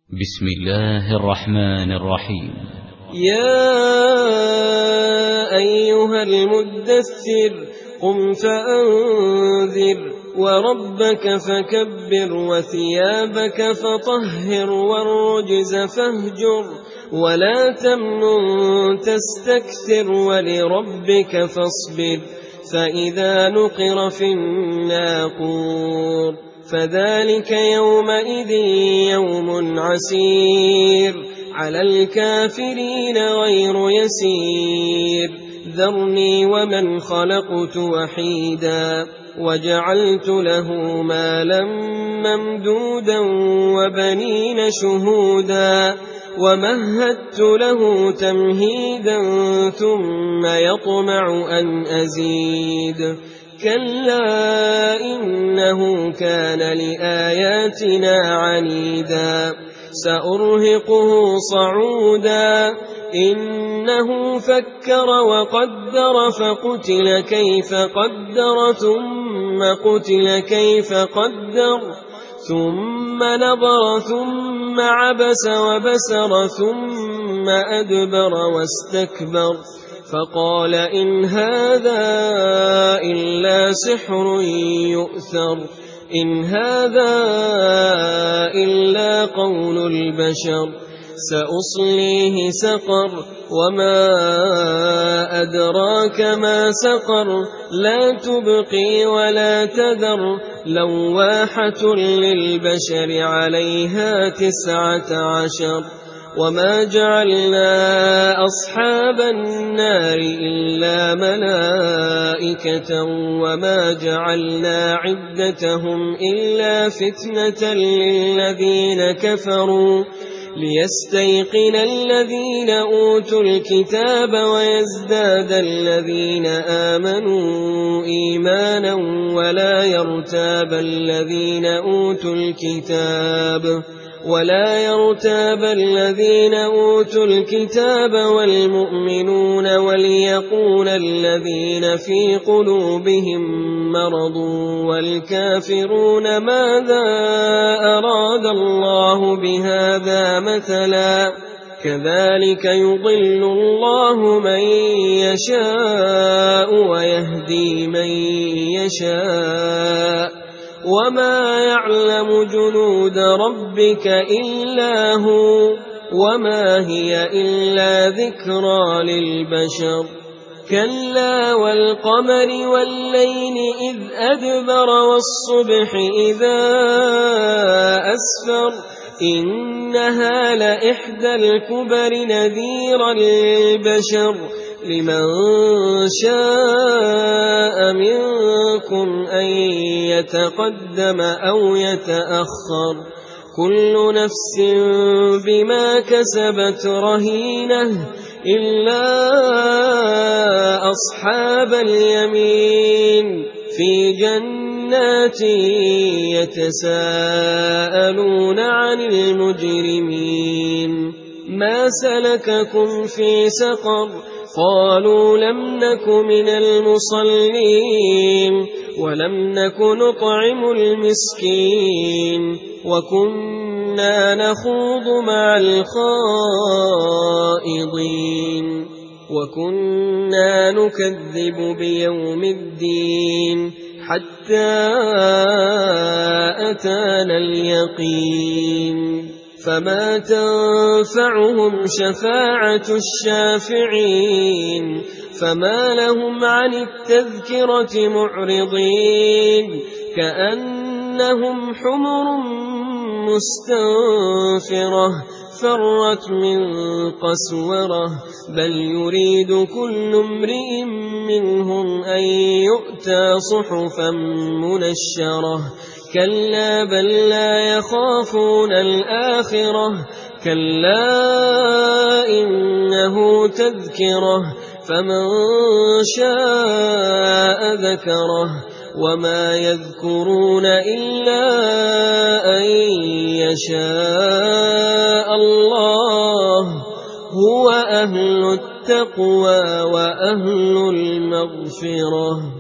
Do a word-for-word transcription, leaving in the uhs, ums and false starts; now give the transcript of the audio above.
بسم الله الرحمن الرحيم. يا أيها المدثر قم فأنذر وربك فكبر وثيابك فطهر والرجز فاهجر ولا تمنن تستكثر ولربك فاصبر فإذا نقر في الناقور فذلك يومئذ يوم عسير على الكافرين غير يسير ذرني ومن خلقت وحيدا وجعلت له مالا ممدودا وبنين شهودا ومهدت له تمهيدا ثم يطمع أن أزيد كلا إنه كان لآياتنا عنيدا سأرهقه صعودا إنه فكر وقدر فقتل كيف قدر ثم قتل كيف قدر ثم نظر ثم عبس وبسر ثم أدبر واستكبر فقال إن هذا إلا سحر يؤثر إن هذا إلا قول البشر سأصليه سقر وما أدراك ما سقر لا تبقي ولا تذر لواحة للبشر عليها تسعة عشر وما جعلنا أصحاب النار إلا ملائكة وما جعلنا عدتهم إلا فتنة للذين كفروا ليستيقن الذين أوتوا الكتاب ويزداد الذين آمنوا إيمانا ولا يرتاب الذين أوتوا الكتاب ولا يرتاب الذين أوتوا الكتاب والمؤمنون وليقول الذين في قلوبهم مرض والكافرون ماذا أراد الله بهذا مثلا كذلك يضل الله من يشاء ويهدي من يشاء وما يعلم جنود ربك إلا هو وما هي إلا ذكرى للبشر كلا والقمر والليل إذ أدبر والصبح إذا أسفر إنها لإحدى الكبر نذيرا للبشر لمن شاء منكم أن يتقدم أو يتأخر كل نفس بما كسبت رهينة إلا أصحاب اليمين في جنات يتساءلون عن المجرمين ما سلككم في سقر قالوا لم نك من المصلين ولم نك نطعم المسكين وكنا نخوض مع الخائضين وكنا نكذب بيوم الدين حتى أتانا اليقين فما تنفعهم شفاعة الشافعين فما لهم عن التذكرة معرضين كأنهم حمر مستنفرة فرت من قسورة بل يريد كل امرئ منهم أن يؤتى صحفا منشرة كلا بل لا يخافون الآخرة كلا إنه تذكرة فمن شاء ذكره وما يذكرون إلا أن يشاء الله هو أهل التقوى وأهل المغفرة.